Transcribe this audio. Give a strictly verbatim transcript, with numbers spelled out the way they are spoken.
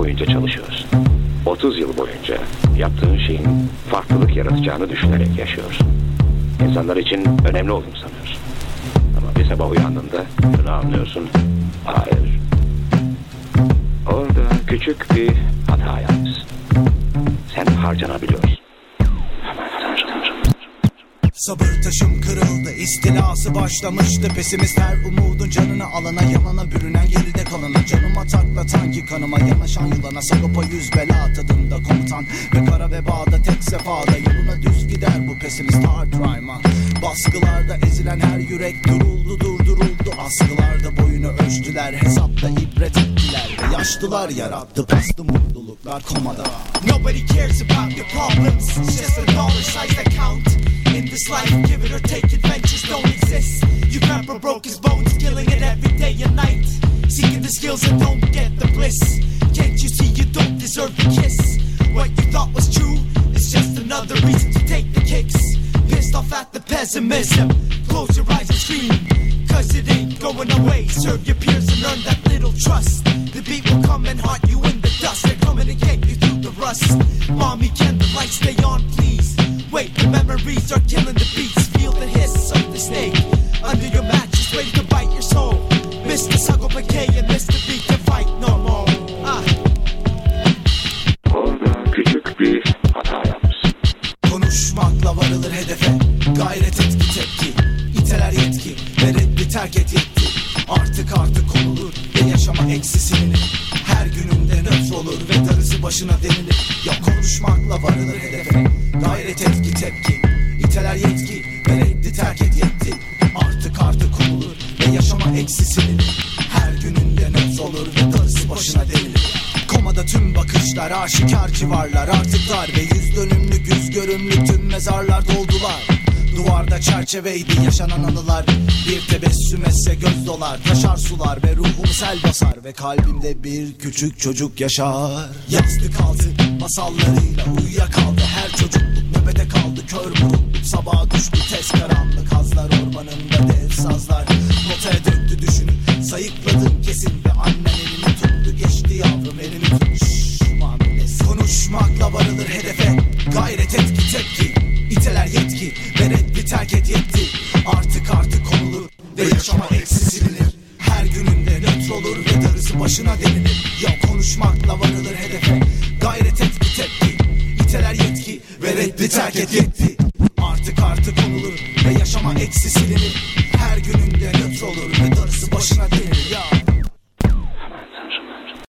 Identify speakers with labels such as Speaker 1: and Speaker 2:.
Speaker 1: boyunca çalışıyorsun. otuz yıl boyunca yaptığın şeyin farklılık yaratacağını düşünerek yaşıyorsun. İnsanlar için önemli olduğunu sanıyorsun. Ama bir sabah uyandığında şunu anlıyorsun. Hayır. Orada küçük bir hata yapmışsın. Sen harcanabiliyorsun.
Speaker 2: Sabır taşım kırıldı, istilası başlamıştı. Pesimist her umudun canını alana, yalana bürünen geride kalana. Canıma taklatan ki kanıma yanaşan yılana. Sagopa yüz bela tadında komutan ve kara vebada tek sefada. Yoluna düz gider bu pesimist hard rhyme'a. Baskılarda ezilen her yürek duruldu durduruldu. Askılarda boyunu ölçtüler, hesapta ibret ettiler. Ve yaşlılar yarattı pastı mutluluklar komada.
Speaker 3: Nobody cares about your problems, it's just the dollar size that count. In this life, give it or take, adventures don't exist. You grandpa broke his bones, killing it every day and night. Seeking the skills and don't get the bliss. Can't you see you don't deserve the kiss? What you thought was true is just another reason to take the kicks. Pissed off at the pessimism, close your eyes and scream, cause it ain't going away. Serve your peers and earn that little trust. The beat will come and haunt you in the dust. They're coming to get you through the rust. Mommy, can the lights stay on, please? Wait, the memories are killing the beats. Feel the hiss of the snake under your mattress, waiting to bite your soul. Mister Sagopa K and Mister B can fight no more. Ah.
Speaker 1: Orada küçük bir hata yapmışsın.
Speaker 2: Konuşmakla varılır hedefe. Gayret etki tepki. İteler yetki ve reddi terk et yetti. Artık artık konulur ve yaşama eksi silinir. Her gününde nötr olur ve darısı başına denilir. Ya konuşmakla varılır hedefe. Gayret etki tepki. İteler yetki ve reddi terk et yetti. Artık artık konulur ve yaşama eksi silinir. Her gününde nötr olur ve darısı başına denilir. Komada tüm bakışlar aşikar civarlar. Artık dar ve yüz dönümlük yüz görümlük tüm mezarlar doldular. Duvarda çerçeveydi yaşanan anılar. Bir tebessüm etse göz dolar. Taşar sular ve ruhum sel basar. Ve kalbimde bir küçük çocuk yaşar. Yastık altı masallarıyla uyuyakaldı. Her çocukluk nöbete kaldı. Kör burukluk sabaha düştü tez karanlık. Hazlar ormanında dev sazlar notaya döktü düşünü. Sayıkladım kesin ve annen elini tuttu. Geçti yavrum elimi tutmuş muamelesi. Konuşmakla varılır hedefe. Gayret etki tepki. İteler yetki ve reddi terk et yetti. Artık artık konulur ve yaşama eksi silinir. Her gününde nötr olur ve darısı başına denilir. Ya konuşmakla varılır hedefe. Gayret etki tepki. İteler yetki ve reddi terk et yetti. Artık artık konulur ve yaşama eksi silinir. Her gününde nötr olur ve darısı başına denilir.